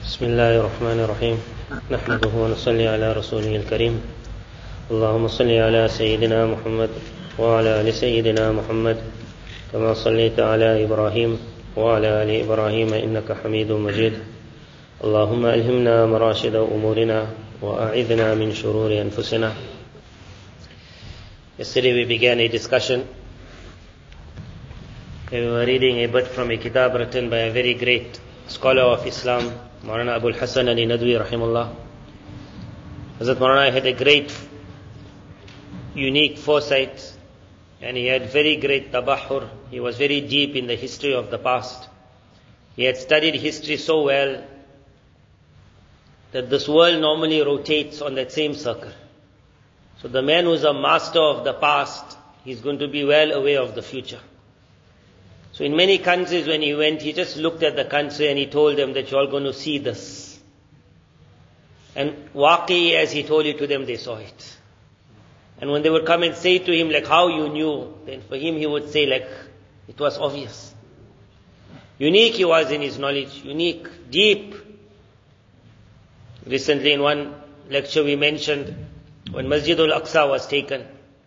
بسم الله الرحمن الرحيم نحمده ونصلي على رسوله الكريم اللهم صل على سيدنا محمد وعلى آل سيدنا محمد كما صليت على إبراهيم وعلى آل إبراهيم إنك حميد مجيد اللهم ألهمنا مراشد أمورنا وأعذنا من شرور أنفسنا. Yesterday we began a discussion. We were reading a bit from a kitab written by a very great scholar of Islam, Maulana Abul Hasan Ali Nadwi rahimahullah. Hazrat Maulana had a great, unique foresight, and he had very great tabahur. He was very deep in the history of the past. He had studied history so well that this world normally rotates on that same circle. So the man who is a master of the past, he's going to be well aware of the future. So in many countries when he went, he just looked at the country and he told them that you're all going to see this. And waqi, as he told it to them, they saw it. And when they would come and say to him, like, how you knew, then for him he would say, like, it was obvious. Unique he was in his knowledge, unique, deep. Recently in one lecture we mentioned, when Masjid al-Aqsa was taken,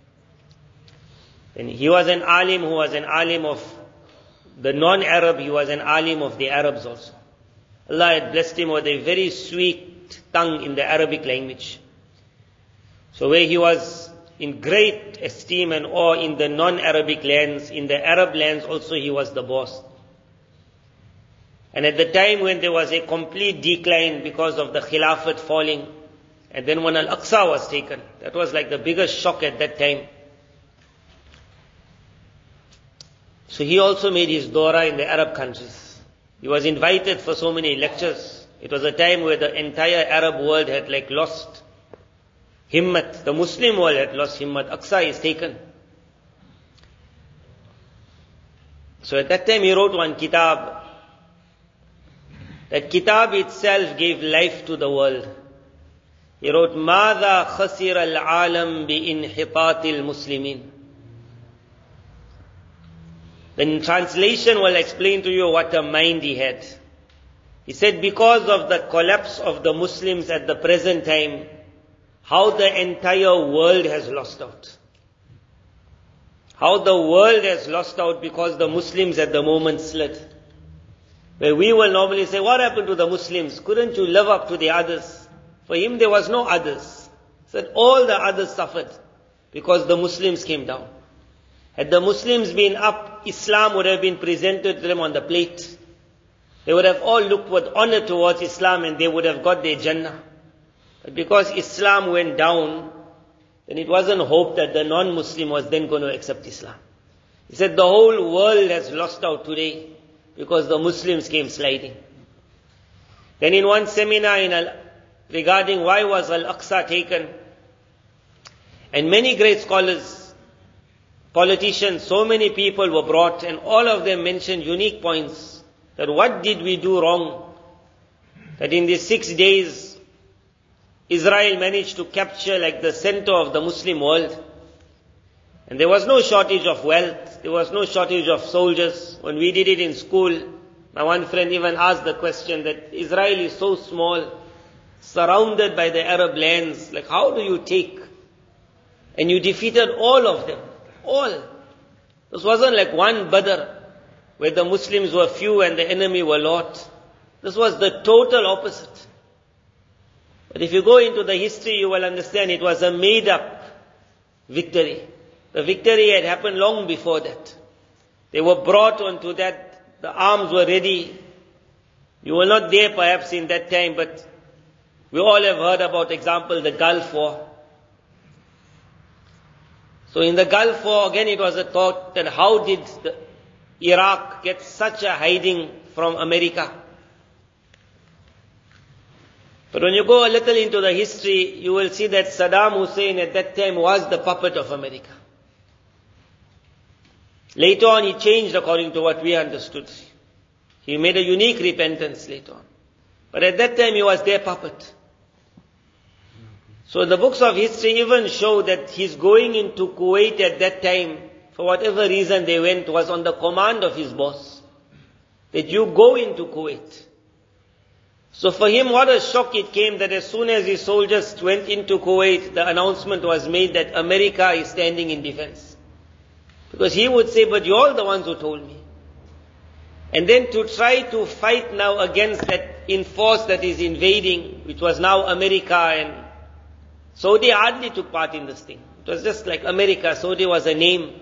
then he was an alim who was an alim of the non-Arab, he was an alim of the Arabs also. Allah had blessed him with a very sweet tongue in the Arabic language. So where he was in great esteem and awe in the non-Arabic lands, in the Arab lands also he was the boss. And at the time when there was a complete decline because of the Khilafat falling, and then when Al-Aqsa was taken, that was like the biggest shock at that time. So he also made his dawra in the Arab countries. He was invited for so many lectures. It was a time where the entire Arab world had like lost himmat. The Muslim world had lost himmat. Aqsa is taken. So at that time he wrote one kitab. That kitab itself gave life to the world. He wrote, ماذا خسر العالم بانحطاط المسلمين. Then in translation will explain to you what a mind he had. He said, because of the collapse of the Muslims at the present time, how the entire world has lost out. How the world has lost out because the Muslims at the moment slid. Where we will normally say, what happened to the Muslims? Couldn't you live up to the others? For him there was no others. He said all the others suffered because the Muslims came down. Had the Muslims been up, Islam would have been presented to them on the plate. They would have all looked with honor towards Islam and they would have got their Jannah. But because Islam went down, then it wasn't hoped that the non-Muslim was then going to accept Islam. He said the whole world has lost out today because the Muslims came sliding. Then in one seminar regarding why was Al-Aqsa taken, and many great scholars, politicians, so many people were brought and all of them mentioned unique points. That what did we do wrong? That in these 6 days, Israel managed to capture like the center of the Muslim world. And there was no shortage of wealth. There was no shortage of soldiers. When we did it in school, my one friend even asked the question that Israel is so small, surrounded by the Arab lands. Like how do you take? And you defeated all of them. All. This wasn't like one Badr, where the Muslims were few and the enemy were lot. This was the total opposite. But if you go into the history, you will understand it was a made up victory. The victory had happened long before that. They were brought onto that, the arms were ready. You were not there perhaps in that time, but we all have heard about, example, the Gulf War. So in the Gulf War, again it was a thought that how did Iraq get such a hiding from America? But when you go a little into the history, you will see that Saddam Hussein at that time was the puppet of America. Later on he changed according to what we understood. He made a unique repentance later on. But at that time he was their puppet. So the books of history even show that his going into Kuwait at that time, for whatever reason they went, was on the command of his boss. That you go into Kuwait. So for him, what a shock it came that as soon as his soldiers went into Kuwait, the announcement was made that America is standing in defense. Because he would say, but you're the ones who told me. And then to try to fight now against that force that is invading, which was now America, and Saudi hardly took part in this thing. It was just like America, Saudi was a name.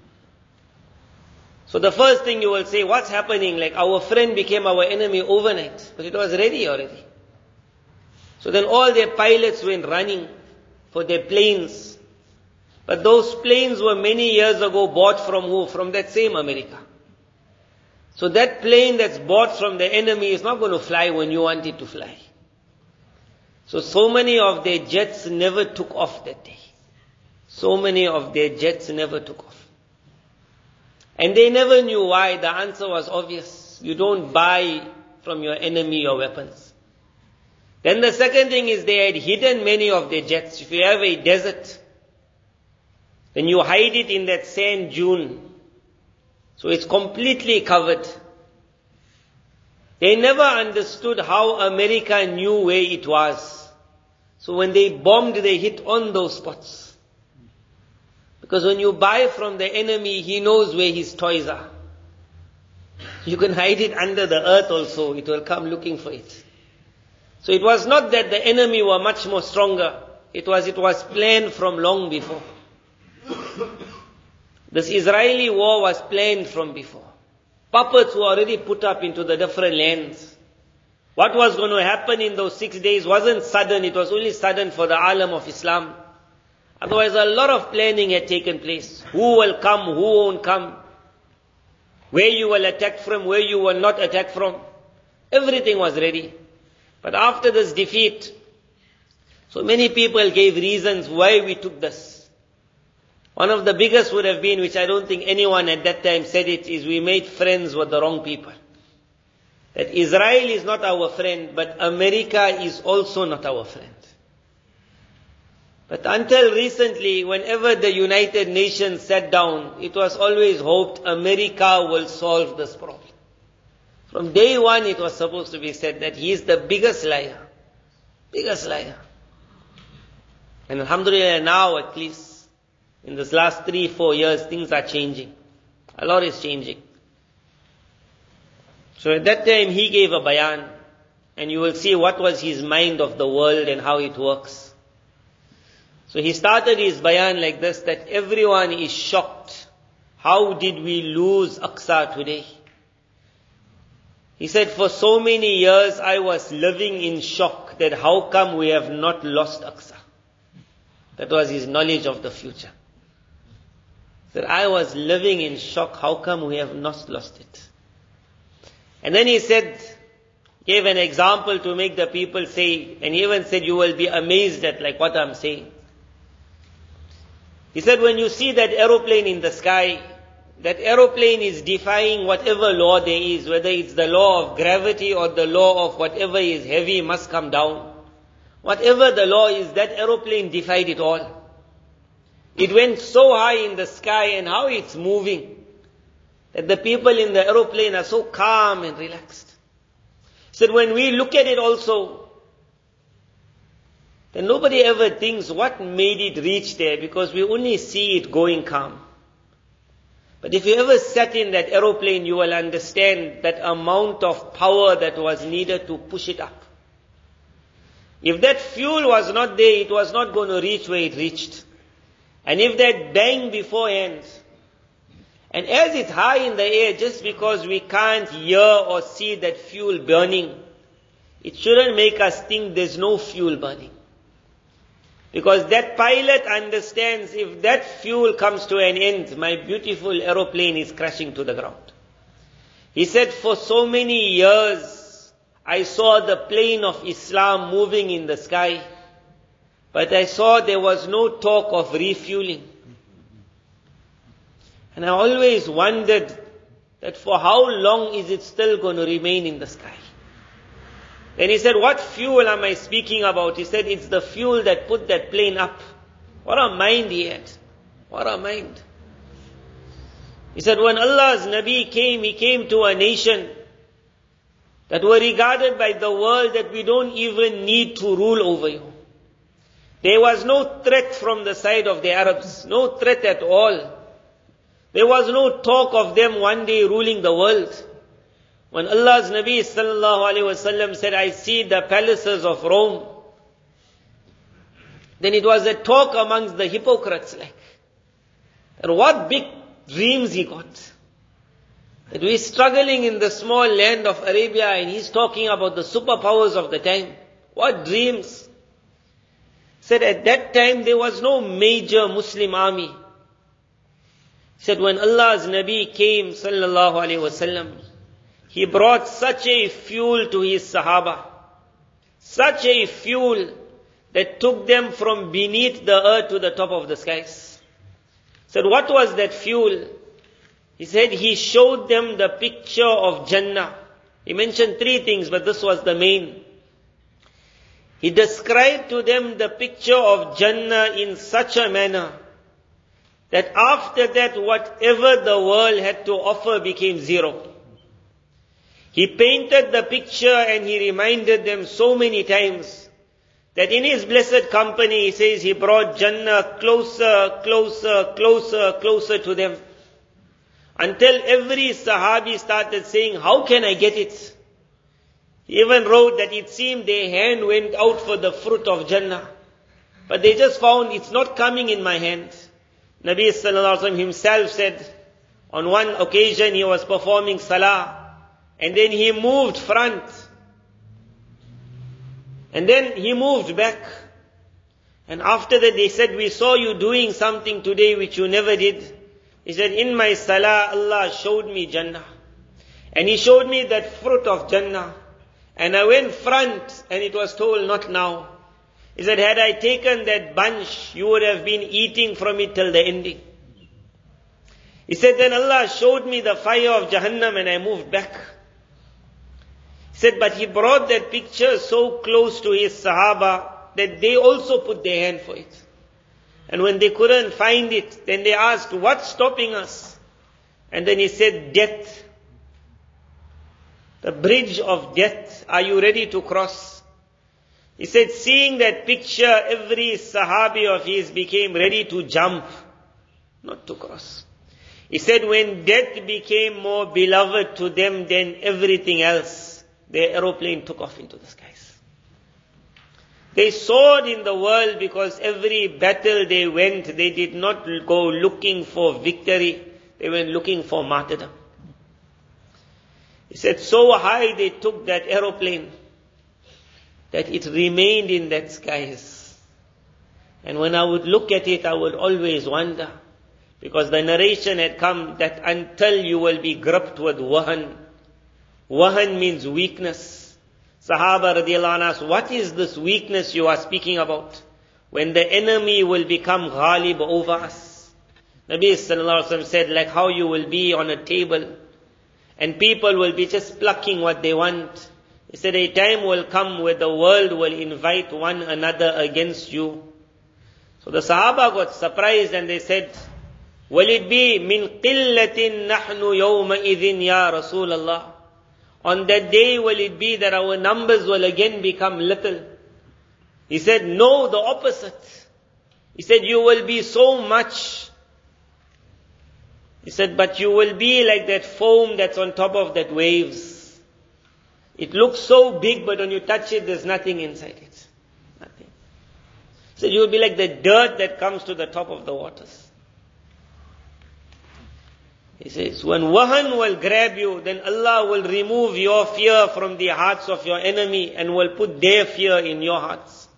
So the first thing you will say, what's happening? Like our friend became our enemy overnight. But it was ready already. So then all their pilots went running for their planes. But those planes were many years ago bought from who? From that same America. So that plane that's bought from the enemy is not going to fly when you want it to fly. So many of their jets never took off that day. So many of their jets never took off. And they never knew why. The answer was obvious. You don't buy from your enemy your weapons. Then the second thing is they had hidden many of their jets. If you have a desert, then you hide it in that sand dune. So it's completely covered. They never understood how America knew where it was. So when they bombed, they hit on those spots. Because when you buy from the enemy, he knows where his toys are. You can hide it under the earth also. It will come looking for it. So it was not that the enemy were much more stronger. It was planned from long before. This Israeli war was planned from before. Puppets were already put up into the different lands. What was going to happen in those 6 days wasn't sudden. It was only sudden for the alam of Islam. Otherwise, a lot of planning had taken place. Who will come, who won't come. Where you will attack from, where you will not attack from. Everything was ready. But after this defeat, so many people gave reasons why we took this. One of the biggest would have been, which I don't think anyone at that time said it, is we made friends with the wrong people. That Israel is not our friend, but America is also not our friend. But until recently, whenever the United Nations sat down, it was always hoped America will solve this problem. From day one it was supposed to be said that he is the biggest liar. Biggest liar. And alhamdulillah, now at least, in this last 3-4 years, things are changing. A lot is changing. So at that time he gave a bayan, and you will see what was his mind of the world and how it works. So he started his bayan like this, that everyone is shocked. How did we lose Aqsa today? He said, for so many years I was living in shock that how come we have not lost Aqsa? That was his knowledge of the future. That I was living in shock, how come we have not lost it? And then he said, gave an example to make the people say, and he even said, you will be amazed at like what I'm saying. He said, when you see that aeroplane in the sky, that aeroplane is defying whatever law there is, whether it's the law of gravity or the law of whatever is heavy must come down. Whatever the law is, that aeroplane defied it all. It went so high in the sky, and how it's moving, that the people in the aeroplane are so calm and relaxed. He said, when we look at it also, then nobody ever thinks what made it reach there, because we only see it going calm. But if you ever sat in that aeroplane, you will understand that amount of power that was needed to push it up. If that fuel was not there, it was not going to reach where it reached. And if that bang beforehand, and as it's high in the air, just because we can't hear or see that fuel burning, it shouldn't make us think there's no fuel burning. Because that pilot understands if that fuel comes to an end, my beautiful aeroplane is crashing to the ground. He said, for so many years, I saw the plane of Islam moving in the sky, but I saw there was no talk of refueling. And I always wondered that for how long is it still going to remain in the sky? Then he said, what fuel am I speaking about? He said, it's the fuel that put that plane up. What a mind he had. What a mind. He said, when Allah's Nabi came, he came to a nation that were regarded by the world that we don't even need to rule over you. There was no threat from the side of the Arabs, no threat at all. There was no talk of them one day ruling the world. When Allah's Nabi sallallahu alaihi wasallam said, I see the palaces of Rome, then it was a talk amongst the hypocrites, and what big dreams he got. That we're struggling in the small land of Arabia and he's talking about the superpowers of the time. What dreams? Said at that time there was no major Muslim army. Said when Allah's Nabi came sallallahu alaihi wasallam, he brought such a fuel to his Sahaba. Such a fuel that took them from beneath the earth to the top of the skies. Said what was that fuel? He said he showed them the picture of Jannah. He mentioned 3 things, but this was the main. He described to them the picture of Jannah in such a manner that after that whatever the world had to offer became zero. He painted the picture and he reminded them so many times that in his blessed company, he says he brought Jannah closer, closer, closer, closer to them. Until every Sahabi started saying, how can I get it? He even wrote that it seemed their hand went out for the fruit of Jannah. But they just found it's not coming in my hand. Nabi sallallahu alaihi wasallam himself said, on one occasion he was performing salah, and then he moved front. And then he moved back. And after that they said, we saw you doing something today which you never did. He said, in my salah, Allah showed me Jannah. And He showed me that fruit of Jannah. And I went front and it was told, not now. He said, had I taken that bunch, you would have been eating from it till the ending. He said, then Allah showed me the fire of Jahannam and I moved back. He said, but He brought that picture so close to His Sahaba that they also put their hand for it. And when they couldn't find it, then they asked, what's stopping us? And then he said, death. The bridge of death. Are you ready to cross? He said, seeing that picture, every Sahabi of his became ready to jump, not to cross. He said, when death became more beloved to them than everything else, their aeroplane took off into the skies. They soared in the world because every battle they went, they did not go looking for victory. They went looking for martyrdom. He said, so high they took that aeroplane that it remained in that skies. And when I would look at it, I would always wonder, because the narration had come that until you will be gripped with wahan. Wahan means weakness. Sahaba radiallahu anhu asked, what is this weakness you are speaking about? When the enemy will become ghalib over us. Nabi sallallahu alaihi wasallam said, like how you will be on a table and people will be just plucking what they want. He said, a time will come where the world will invite one another against you. So the Sahaba got surprised and they said, will it be min qillatin nahnu yawma idhin ya Rasulallah? On that day will it be that our numbers will again become little? He said, no, the opposite. He said, you will be so much. He said, but you will be like that foam that's on top of that waves. It looks so big, but when you touch it, there's nothing inside it. Nothing. He said, you will be like the dirt that comes to the top of the waters. He says, when wahan will grab you, then Allah will remove your fear from the hearts of your enemy and will put their fear in your hearts.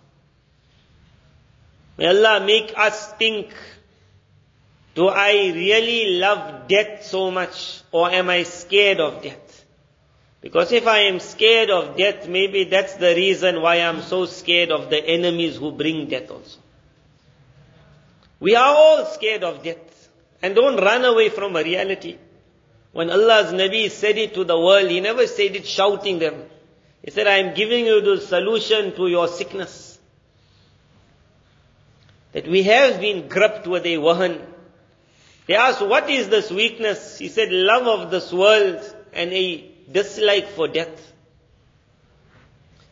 May Allah make us think, do I really love death so much, or am I scared of death? Because if I am scared of death, maybe that's the reason why I'm so scared of the enemies who bring death also. We are all scared of death. And don't run away from a reality. When Allah's Nabi said it to the world, He never said it shouting them. He said, I am giving you the solution to your sickness. That we have been gripped with a wahan. They asked, what is this weakness? He said, love of this world and a dislike for death.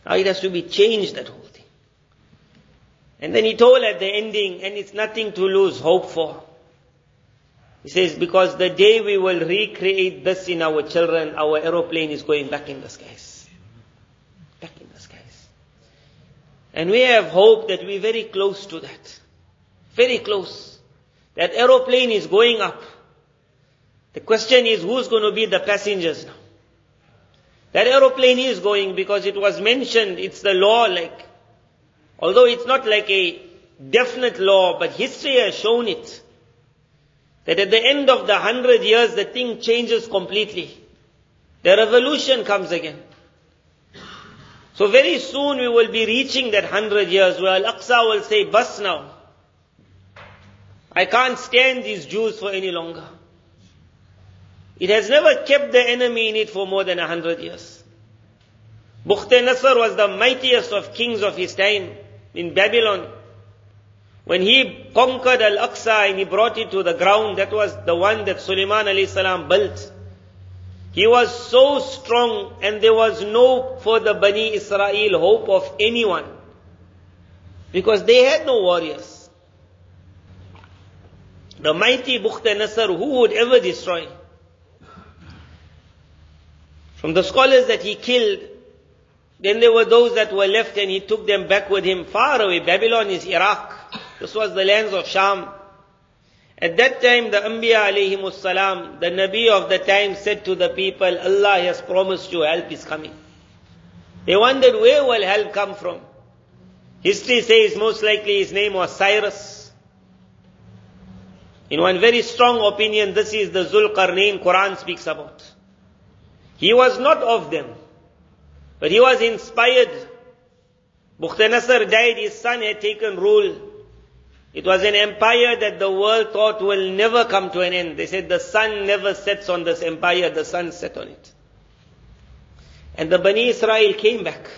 Now it has to be changed, that whole thing. And then he told at the ending, and it's nothing to lose hope for. He says, because the day we will recreate this in our children, our aeroplane is going back in the skies. Back in the skies. And we have hope that we're very close to that. Very close. That aeroplane is going up. The question is, who's going to be the passengers now? That aeroplane is going because it was mentioned, it's the law although it's not like a definite law, but history has shown it. That at the end of the 100 years, the thing changes completely. The revolution comes again. So very soon we will be reaching that 100 years where Al-Aqsa will say, bas now. I can't stand these Jews for any longer. It has never kept the enemy in it for more than 100 years. Bukhta-Nasr was the mightiest of kings of his time in Babylon. When he conquered Al-Aqsa and he brought it to the ground, that was the one that Sulaiman alayhi salam built. He was so strong and there was no for the Bani Israel hope of anyone. Because they had no warriors. The mighty Bukhta-Nasr, who would ever destroy? From the scholars that he killed, then there were those that were left and he took them back with him far away. Babylon is Iraq. This was the lands of Sham. At that time, the Anbiya alayhimus salam, the Nabi of the time said to the people, Allah has promised you help is coming. They wondered, where will help come from? History says most likely his name was Cyrus. In one very strong opinion, this is the Zulqarnain Quran speaks about. He was not of them, but he was inspired. Bukhta-Nasr died, his son had taken rule. It was an empire that the world thought will never come to an end. They said the sun never sets on this empire, the sun set on it. And the Bani Israel came back.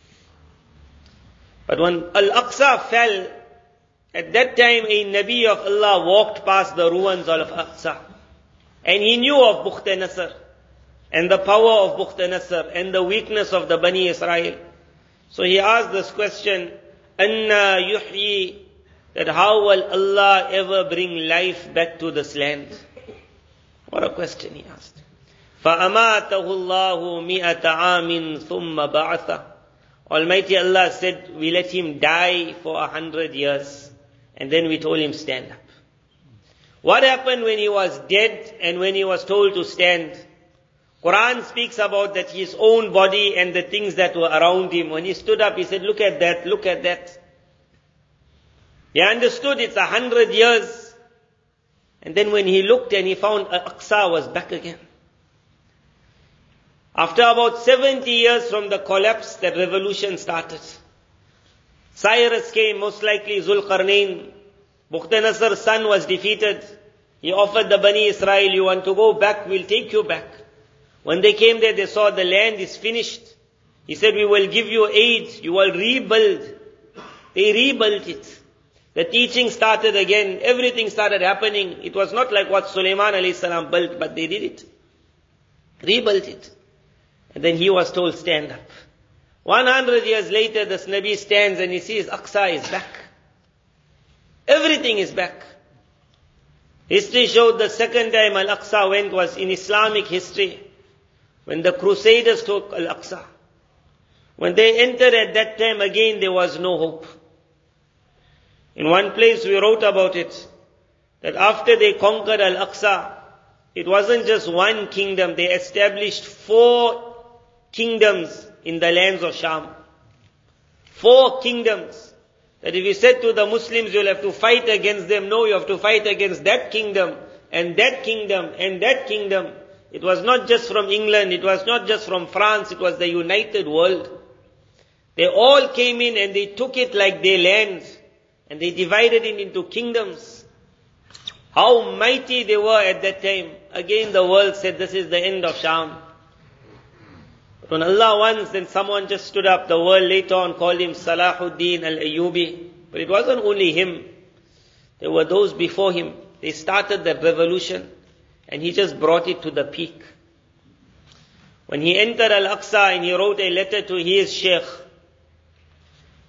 But when Al-Aqsa fell, at that time a Nabi of Allah walked past the ruins of Al-Aqsa. And he knew of Bukhta-Nasr and the power of Bukhta-Nasr and the weakness of the Bani Israel. So he asked this question, Anna yuhyi, that how will Allah ever bring life back to this land? What a question he asked. فَأَمَاتَهُ اللَّهُ مِئَةَ عَامٍ ثُمَّ بَعَثَهُ. Almighty Allah said, we let him die for 100 years. And then we told him, stand up. What happened when he was dead and when he was told to stand? Quran speaks about that his own body and the things that were around him. When he stood up, he said, look at that, look at that. He understood it's 100 years. And then when he looked and he found Al-Aqsa was back again. After about 70 years from the collapse, that revolution started. Cyrus came, most likely Zulqarnain. Bukhta-Nasr's son was defeated. He offered the Bani Israel, you want to go back, we'll take you back. When they came there, they saw the land is finished. He said, we will give you aid, you will rebuild. They rebuilt it. The teaching started again, everything started happening. It was not like what Sulaiman alayhi salam built, but they did it. Rebuilt it. And then he was told, stand up. 100 years later, this Nabi stands and he sees Aqsa is back. Everything is back. History showed the second time Al-Aqsa went was in Islamic history, when the Crusaders took Al-Aqsa. When they entered at that time, again there was no hope. In one place we wrote about it, that after they conquered Al-Aqsa, it wasn't just one kingdom, they established 4 kingdoms in the lands of Sham. 4 kingdoms. That if you said to the Muslims, you'll have to fight against them. No, you have to fight against that kingdom, and that kingdom, and that kingdom. It was not just from England, it was not just from France, it was the united world. They all came in and they took it like their land, and they divided it into kingdoms. How mighty they were at that time. Again the world said, this is the end of Sham. But when Allah wants, then someone just stood up. The world later on called him Salahuddin al-Ayyubi. But it wasn't only him. There were those before him. They started that revolution, and he just brought it to the peak. When he entered Al-Aqsa and he wrote a letter to his sheikh,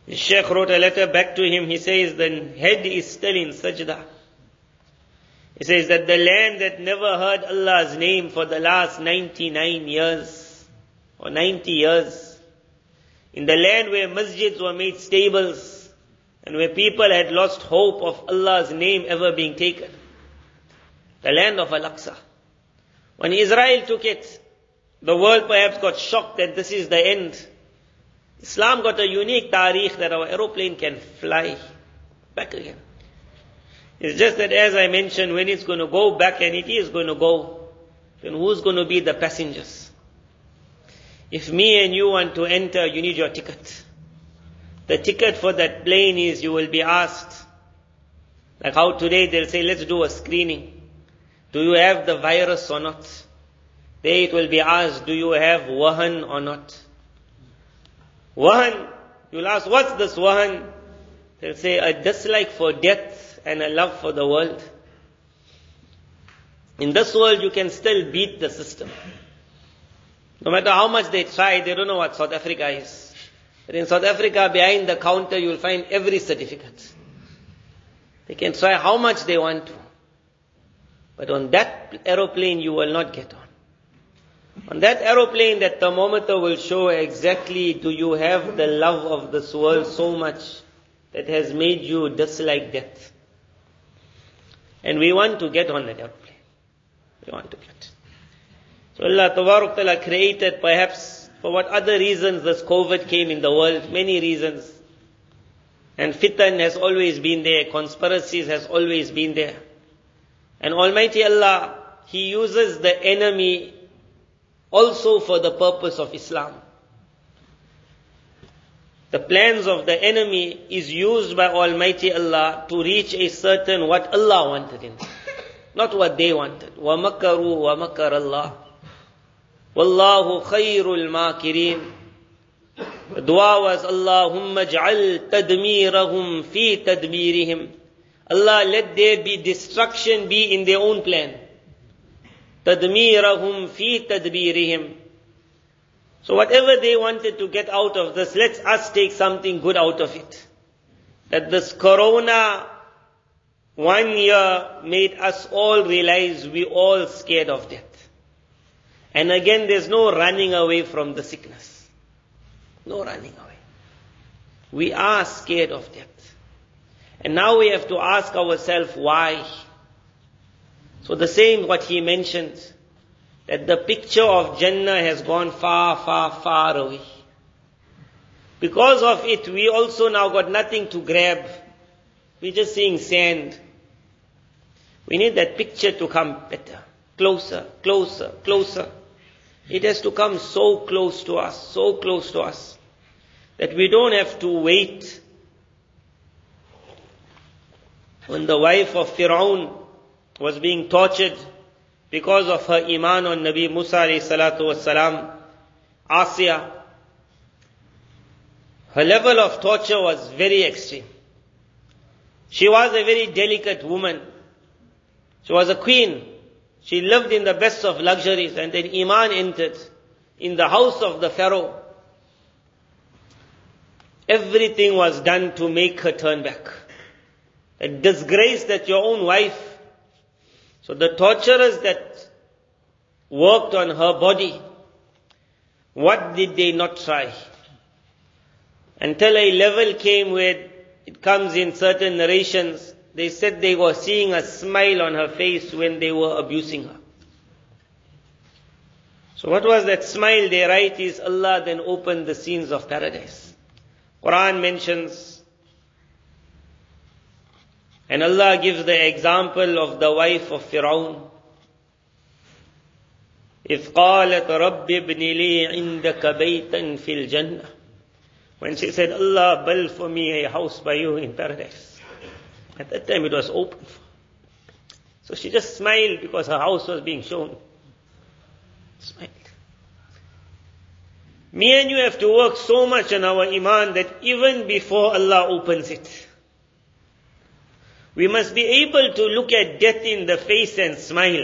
The Shaykh wrote a letter back to him. He says the head is still in sajda. He says that the land that never heard Allah's name for the last 99 years or 90 years, in the land where masjids were made stables and where people had lost hope of Allah's name ever being taken, the land of Al-Aqsa. When Israel took it, the world perhaps got shocked that this is the end. Islam got a unique tariq that our aeroplane can fly back again. It's just that, as I mentioned, when it's going to go back, and it is going to go, then who's going to be the passengers? If me and you want to enter, you need your ticket. The ticket for that plane is you will be asked, like how today they'll say, let's do a screening. Do you have the virus or not? There it will be asked, do you have wahan or not? Wahan, you'll ask, what's this wahan? They'll say, a dislike for death and a love for the world. In this world, you can still beat the system. No matter how much they try, they don't know what South Africa is. But in South Africa, behind the counter, you'll find every certificate. They can try how much they want to. But on that aeroplane, you will not get on. On that aeroplane, that thermometer will show exactly, do you have the love of this world so much that has made you dislike death? And we want to get on that aeroplane. We want to get. So Allah Tabarak Ta'ala created, perhaps for what other reasons this COVID came in the world, many reasons. And fitan has always been there, conspiracies has always been there. And Almighty Allah, He uses the enemy also for the purpose of Islam. The plans of the enemy is used by Almighty Allah to reach a certain what Allah wanted in, not what they wanted. وَمَكَرُوا وَمَكَرَ اللَّهُ وَاللَّهُ خَيْرُ الْمَاكِرِينَ. The dua was, Allahumma ja'al tadmirahum fi tadmirihim. Allah, let there be destruction be in their own plan. Tadmirahum fi tadbirihim. So whatever they wanted to get out of this, let's us take something good out of it. That this corona 1 year made us all realize we all scared of death. And again, there's no running away from the sickness. No running away. We are scared of death. And now we have to ask ourselves why. So the same what he mentioned, that the picture of Jannah has gone far, far, far away. Because of it, we also now got nothing to grab. We're just seeing sand. We need that picture to come better. Closer, closer, closer. It has to come so close to us, that we don't have to wait. When the wife of Fir'aun was being tortured because of her iman on Nabi Musa alayhi salatu wasalam, Asiya, her level of torture was very extreme. She was a very delicate woman. She was a queen. She lived in the best of luxuries, and then iman entered in the house of the Pharaoh. Everything was done to make her turn back. A disgrace that your own wife. So the torturers that worked on her body, what did they not try? Until a level came where it comes in certain narrations, they said they were seeing a smile on her face when they were abusing her. So what was that smile? They write is Allah then opened the scenes of paradise. Quran mentions, and Allah gives the example of the wife of Fir'aun. إِذْ قَالَتْ رَبِّ ابْنِ لِي عِنْدَكَ بَيْتًا فِي الْجَنَّةِ. When she said, Allah, build for me a house by you in paradise. At that time it was open for her. So she just smiled because her house was being shown. Smiled. Me and you have to work so much on our iman that even before Allah opens it, we must be able to look at death in the face and smile.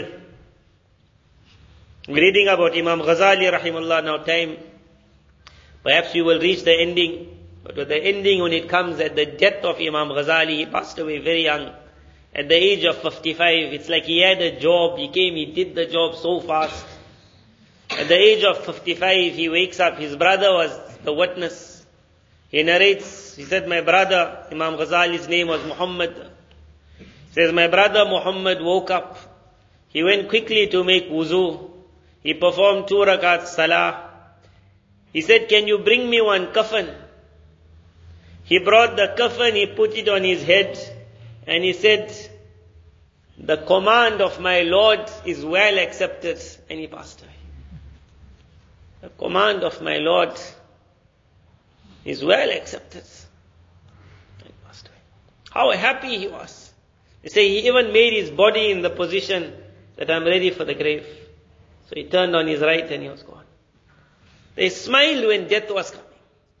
We're reading about Imam Ghazali rahimahullah now time. Perhaps we will reach the ending. But with the ending, when it comes at the death of Imam Ghazali, he passed away very young. At the age of 55, it's like he had a job, he came, he did the job so fast. At the age of 55, he wakes up, his brother was the witness. He narrates, he said, my brother, Imam Ghazali's name was Muhammad. He says, my brother Muhammad woke up. He went quickly to make wuzu. He performed 2 rakats salah. He said, can you bring me one kafan? He brought the kafan, he put it on his head, and he said, the command of my Lord is well accepted, and he passed away. The command of my Lord is well accepted, and he passed away. How happy he was. They say he even made his body in the position that I'm ready for the grave. So he turned on his right and he was gone. They smiled when death was coming.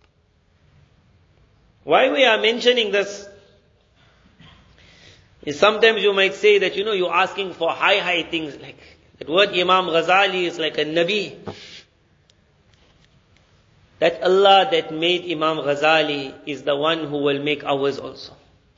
Why we are mentioning this is sometimes you might say that, you're asking for high things, like that word Imam Ghazali is like a Nabi. That Allah that made Imam Ghazali is the one who will make ours also.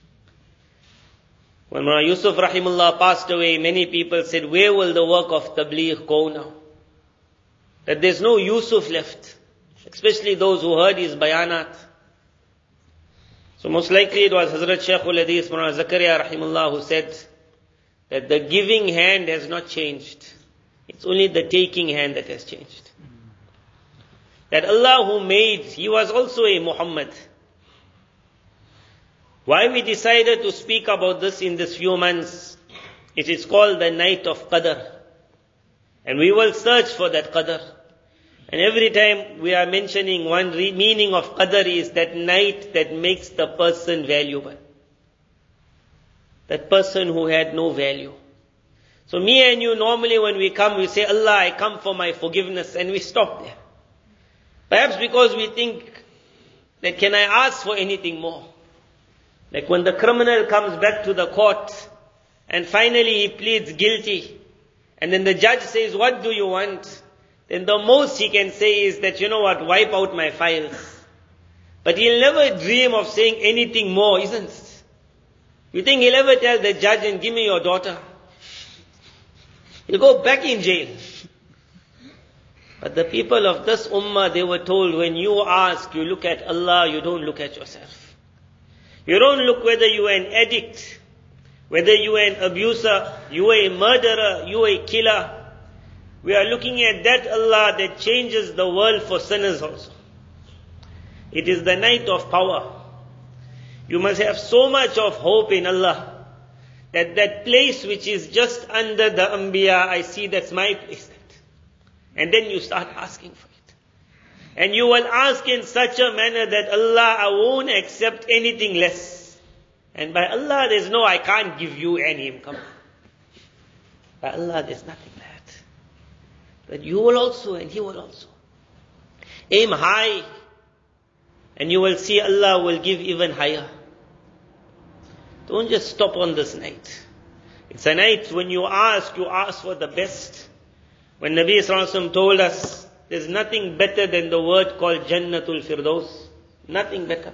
When Mullah Yusuf Rahimullah passed away, many people said, where will the work of Tabligh go now? That there's no Yusuf left, especially those who heard his bayanat. So most likely it was Hazrat Shaykhul Hadith Mullah Zakaria Rahimullah who said that the giving hand has not changed. It's only the taking hand that has changed. That Allah who made, He was also a Muhammad. Why we decided to speak about this in this few months, it is called the night of Qadr. And we will search for that Qadr. And every time we are mentioning one meaning of Qadr is that night that makes the person valuable. That person who had no value. So me and you normally when we come, we say, Allah, I come for my forgiveness, and we stop there. Perhaps because we think that can I ask for anything more? Like when the criminal comes back to the court and finally he pleads guilty, and then the judge says, what do you want? Then the most he can say is that, wipe out my files. But he'll never dream of saying anything more, isn't it? You think he'll ever tell the judge, and give me your daughter? He'll go back in jail. But the people of this ummah, they were told, when you ask, you look at Allah, you don't look at yourself. You don't look whether you are an addict, whether you are an abuser, you are a murderer, you are a killer. We are looking at that Allah that changes the world for sinners also. It is the night of power. You must have so much of hope in Allah that that place which is just under the Anbiya, I see that's my place. And then you start asking for it. And you will ask in such a manner that Allah, I won't accept anything less. And by Allah, there's no, I can't give you and him. Come on. By Allah, there's nothing like that. But you will also and he will also. Aim high. And you will see Allah will give even higher. Don't just stop on this night. It's a night when you ask for the best. When Nabi Sallallahu Alaihi Wasallam told us, there's nothing better than the word called Jannatul Firdaus. Nothing better.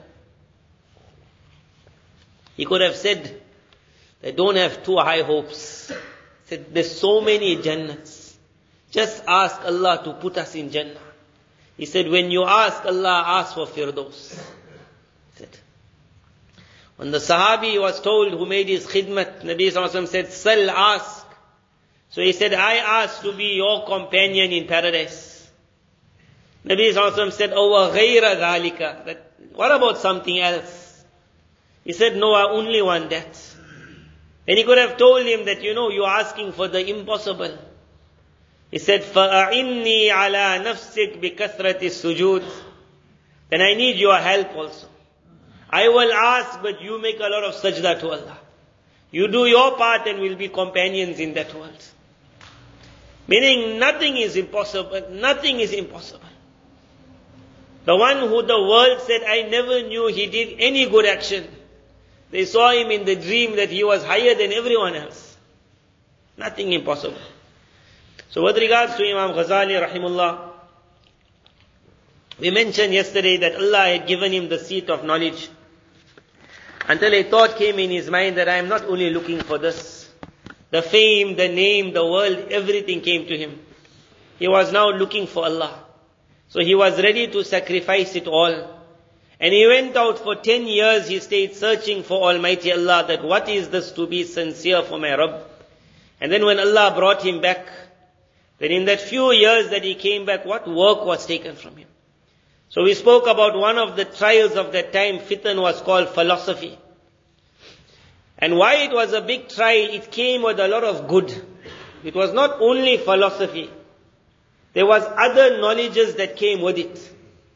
He could have said, they don't have too high hopes. He said, there's so many Jannats. Just ask Allah to put us in Jannah. He said, when you ask Allah, ask for Firdaus. He said, when the Sahabi was told who made his khidmat, Nabi Sallallahu Alaihi Wasallam said, Sal, ask. So he said, I ask to be your companion in paradise. Nabi Sallallahu Alaihi Wasallam said, oh, ghayra dhalika. What about something else? He said, no, I only want that. And he could have told him that, you're asking for the impossible. He said, فَأَعِنِّي عَلَى نَفْسِكْ بِكَثْرَةِ السُّجُودِ. Then I need your help also. I will ask, but you make a lot of sajda to Allah. You do your part and we'll be companions in that world. Meaning nothing is impossible. Nothing is impossible. The one who the world said, I never knew he did any good action. They saw him in the dream that he was higher than everyone else. Nothing impossible. So with regards to Imam Ghazali rahimullah, We mentioned yesterday that Allah had given him the seat of knowledge, until a thought came in his mind that I am not only looking for this. The fame, the name, the world, everything came to him. He was now looking for Allah. So he was ready to sacrifice it all. And he went out for 10 years, he stayed searching for Almighty Allah, that what is this to be sincere for my Rabb. And then when Allah brought him back, then in that few years that he came back, what work was taken from him? So we spoke about one of the trials of that time, fitan, was called philosophy. And why it was a big trial, it came with a lot of good. It was not only philosophy. There was other knowledges that came with it.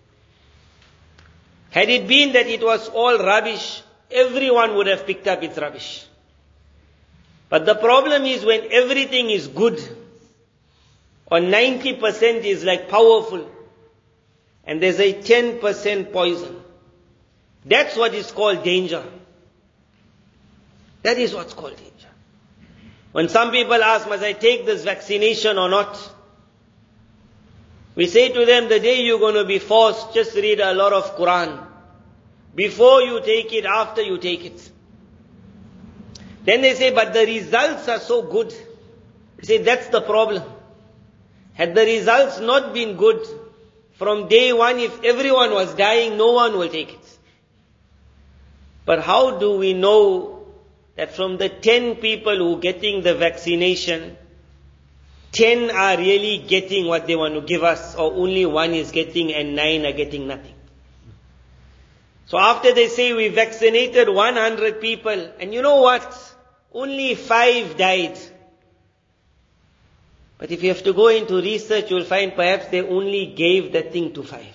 Had it been that it was all rubbish, everyone would have picked up its rubbish. But the problem is when everything is good, or 90% is like powerful, and there's a 10% poison. That's what is called danger. That is what's called danger. When some people ask, must I take this vaccination or not? We say to them, the day you're going to be forced, just read a lot of Quran. Before you take it, after you take it. Then they say, but the results are so good. We say, that's the problem. Had the results not been good, from day one, if everyone was dying, no one will take it. But how do we know that from the 10 people who are getting the vaccination, 10 are really getting what they want to give us, or only 1 is getting and 9 are getting nothing? So after they say we vaccinated 100 people, and you know what? Only 5 died. But if you have to go into research, you'll find perhaps they only gave that thing to 5.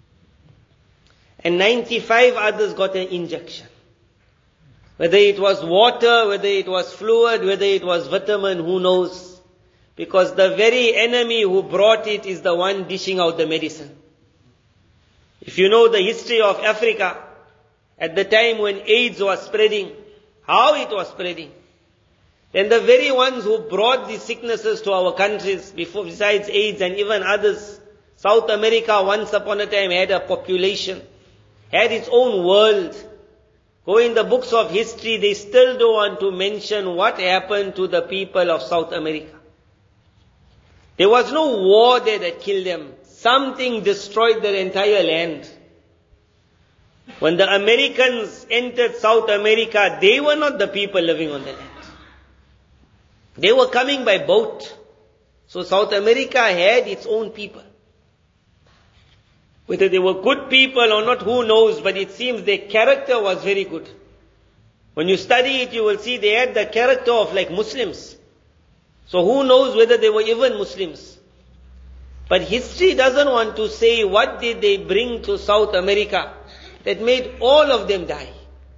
And 95 others got an injection. Whether it was water, whether it was fluid, whether it was vitamin, who knows? Because the very enemy who brought it is the one dishing out the medicine. If you know the history of Africa, at the time when AIDS was spreading, how it was spreading, then the very ones who brought these sicknesses to our countries, besides AIDS and even others, South America once upon a time had a population, had its own world. Go in the books of history, they still don't want to mention what happened to the people of South America. There was no war there that killed them. Something destroyed their entire land. When the Americans entered South America, they were not the people living on the land. They were coming by boat. So South America had its own people. Whether they were good people or not, who knows, but it seems their character was very good. When you study it, you will see they had the character of like Muslims. So who knows whether they were even Muslims. But history doesn't want to say what did they bring to South America that made all of them die.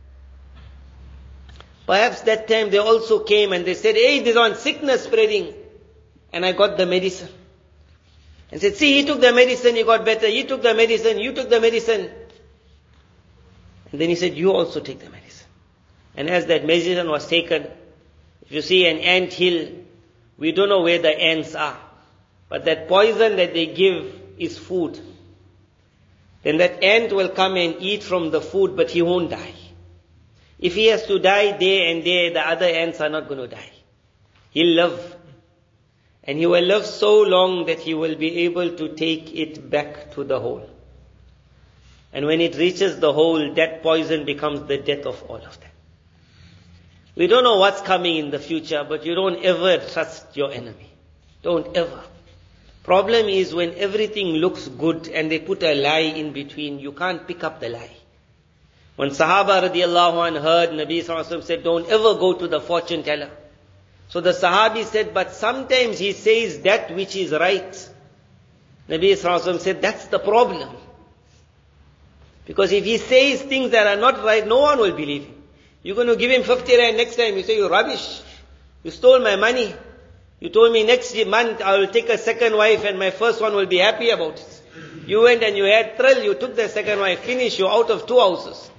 Perhaps that time they also came and they said, hey, there's one sickness spreading. And I got the medicine. And said, see, he took the medicine, he got better. He took the medicine, you took the medicine. And then he said, you also take the medicine. And as that medicine was taken, if you see an ant hill, we don't know where the ants are. But that poison that they give is food. Then that ant will come and eat from the food, but he won't die. If he has to die there and there, the other ants are not going to die. He'll live. And he will live so long that he will be able to take it back to the hole. And when it reaches the hole, that poison becomes the death of all of them. We don't know what's coming in the future, but you don't ever trust your enemy. Don't ever. Problem is when everything looks good and they put a lie in between, you can't pick up the lie. When Sahaba radiallahu anh heard, Nabi sallallahu alaihi wasallam said, don't ever go to the fortune teller. So the Sahabi said, but sometimes he says that which is right. Nabi sallallahu alaihi wasallam said, that's the problem. Because if he says things that are not right, no one will believe him. You're going to give him 50 rand next time, you say, you're rubbish. You stole my money. You told me next month I will take a second wife and my first one will be happy about it. You went and you had thrill, you took the second wife, finish, you're out of 2 houses.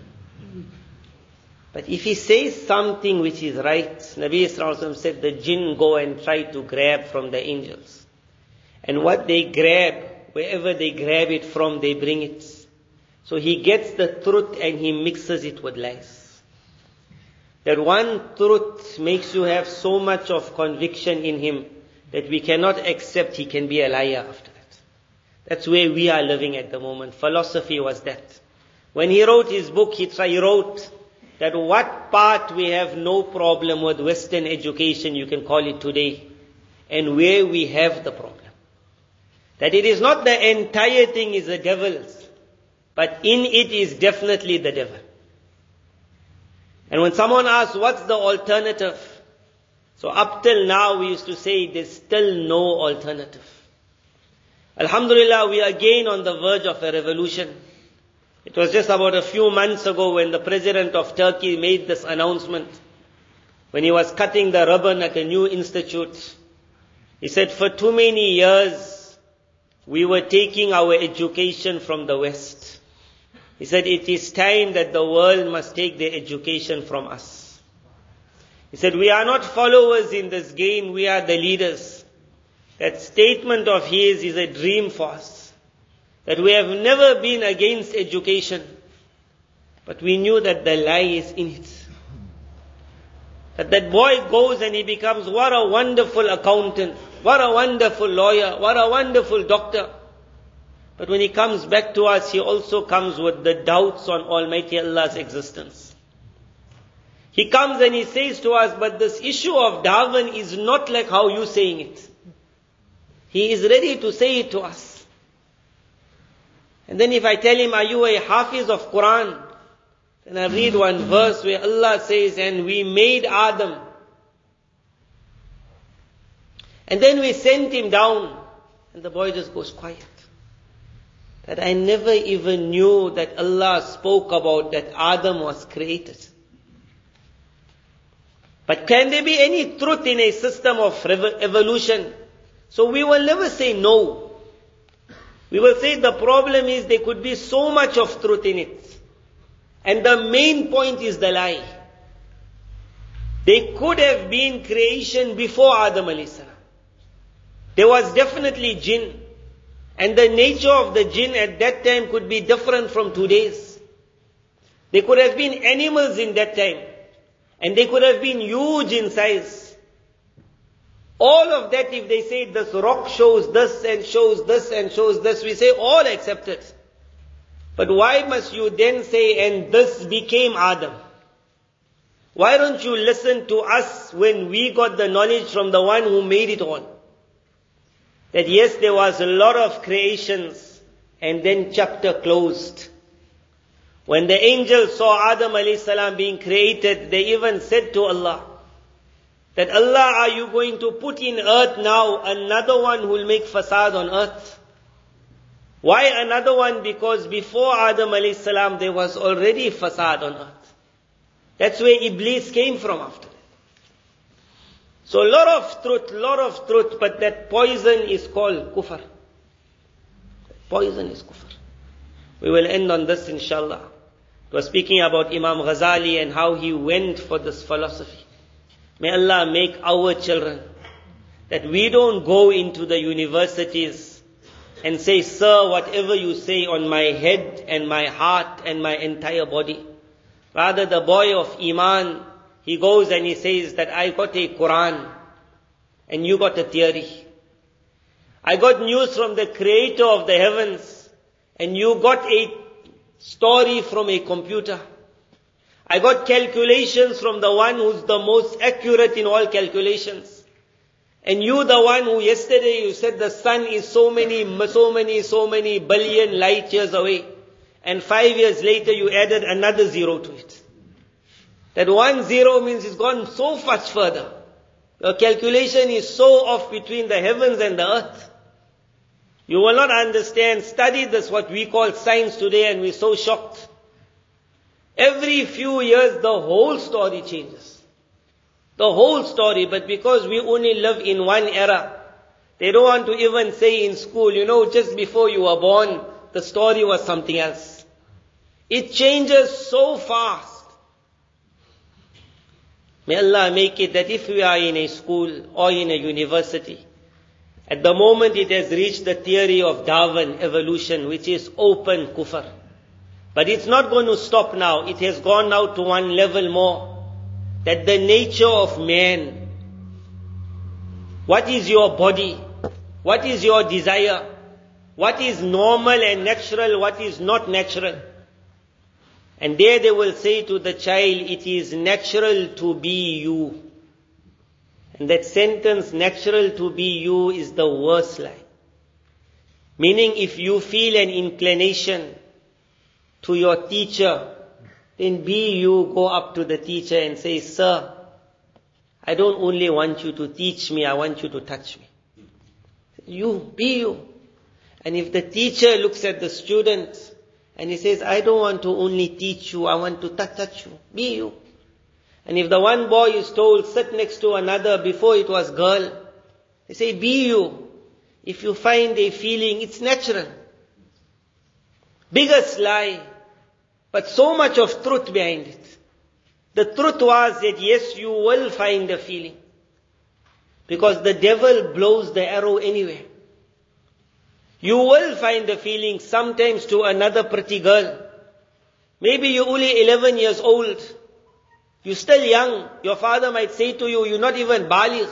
But if he says something which is right, Nabi Sallallahu Alaihi Wasallam said the jinn go and try to grab from the angels. And what they grab, wherever they grab it from, they bring it. So he gets the truth and he mixes it with lies. That one truth makes you have so much of conviction in him that we cannot accept he can be a liar after that. That's where we are living at the moment. Philosophy was that. When he wrote his book, he wrote that what part we have no problem with Western education, you can call it today, and where we have the problem. That it is not the entire thing is the devil's, but in it is definitely the devil. And when someone asks, what's the alternative? So up till now we used to say there's still no alternative. Alhamdulillah, we are again on the verge of a revolution. It was just about a few months ago when the president of Turkey made this announcement. When he was cutting the ribbon at a new institute, he said, for too many years, we were taking our education from the West. He said, it is time that the world must take their education from us. He said, we are not followers in this game, we are the leaders. That statement of his is a dream for us. That we have never been against education, but we knew that the lie is in it. That boy goes and he becomes, what a wonderful accountant, what a wonderful lawyer, what a wonderful doctor. But when he comes back to us, he also comes with the doubts on Almighty Allah's existence. He comes and he says to us, but this issue of Darwin is not like how you're saying it. He is ready to say it to us. And then if I tell him, are you a Hafiz of Quran? Then I read one verse where Allah says, and we made Adam. And then we sent him down. And the boy just goes quiet. That I never even knew that Allah spoke about that Adam was created. But can there be any truth in a system of evolution? So we will never say no. We will say the problem is there could be so much of truth in it. And the main point is the lie. There could have been creation before Adam alayhi salam. There was definitely jinn. And the nature of the jinn at that time could be different from today's. There could have been animals in that time. And they could have been huge in size. All of that, if they say this rock shows this and shows this and shows this, we say all accepted. But why must you then say, and this became Adam? Why don't you listen to us when we got the knowledge from the one who made it all? That yes, there was a lot of creations, and then chapter closed. When the angels saw Adam alayhi salam being created, they even said to Allah, that Allah, are you going to put in earth now another one who will make fasad on earth? Why another one? Because before Adam alayhi salam, there was already fasad on earth. That's where Iblis came from after that. So a lot of truth, but that poison is called kufr. Poison is kufr. We will end on this inshallah. It was speaking about Imam Ghazali and how he went for this philosophy. May Allah make our children that we don't go into the universities and say, sir, whatever you say on my head and my heart and my entire body. Rather, the boy of Iman, he goes and he says that I got a Quran and you got a theory. I got news from the creator of the heavens and you got a story from a computer. I got calculations from the one who's the most accurate in all calculations. And you the one who yesterday you said the sun is so many billion light years away. And 5 years later you added another zero to it. That 1 0 means it's gone so much further. Your calculation is so off between the heavens and the earth. You will not understand. Study this, what we call science today, and we're so shocked. Every few years the whole story changes. The whole story, but because we only live in one era, they don't want to even say in school, just before you were born, the story was something else. It changes so fast. May Allah make it that if we are in a school or in a university, At the moment it has reached the theory of Darwin, evolution, which is open kufr. But it's not going to stop now. It has gone now to one level more. That the nature of man, what is your body? What is your desire? What is normal and natural? What is not natural? And there they will say to the child, it is natural to be you. And that sentence, natural to be you, is the worst lie. Meaning if you feel an inclination to your teacher, then be you, go up to the teacher and say, sir, I don't only want you to teach me, I want you to touch me. You, be you. And if the teacher looks at the student and he says, I don't want to only teach you, I want to touch you, be you. And if the one boy is told, sit next to another, before it was girl, they say, be you. If you find a feeling, it's natural. Biggest lie, but so much of truth behind it. The truth was that yes, you will find a feeling. Because the devil blows the arrow anyway. You will find a feeling sometimes to another pretty girl. Maybe you're only 11 years old. You're still young. Your father might say to you, you're not even baligh.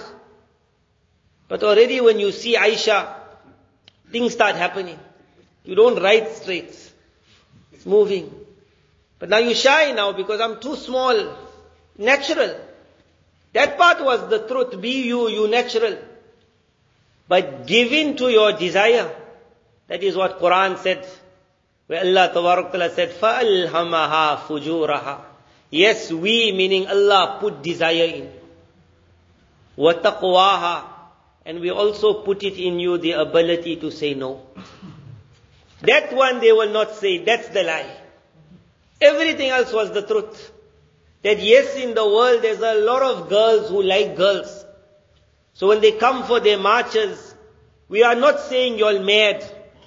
But already when you see Aisha, things start happening. You don't write straight. It's moving. But now you're shy now because I'm too small. Natural. That part was the truth. Be you, you natural. But give in to your desire. That is what Quran said. Where Allah Ta'ala said, فَأَلْهَمَهَا فُجُورَهَا. Yes, we, meaning Allah, put desire in. وَتَقْوَاهَا. And we also put it in you, the ability to say no. That one they will not say, that's the lie. Everything else was the truth. That yes, in the world there's a lot of girls who like girls. So when they come for their marches, we are not saying you're mad.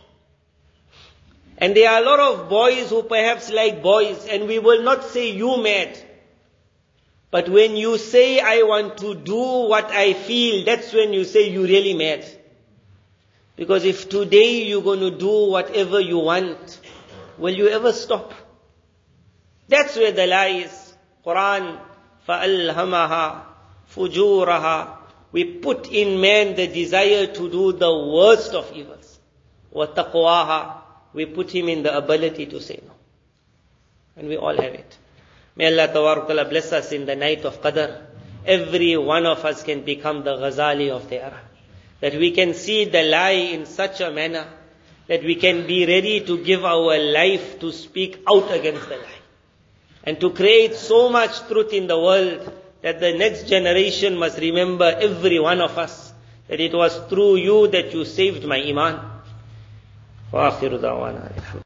And there are a lot of boys who perhaps like boys, and we will not say you mad. But when you say, I want to do what I feel, that's when you say you really mad. Because if today you're going to do whatever you want, will you ever stop? That's where the lie is. Quran, فَأَلْهَمَهَا فُجُورَهَا. We put in man the desire to do the worst of evils. وَتَقْوَاهَا. We put him in the ability to say no. And we all have it. May Allah Ta'ala bless us in the night of Qadr. Every one of us can become the Ghazali of the era. That we can see the lie in such a manner that we can be ready to give our life to speak out against the lie. And to create so much truth in the world that the next generation must remember, every one of us, that it was through you that you saved my iman. وآخر دعوانا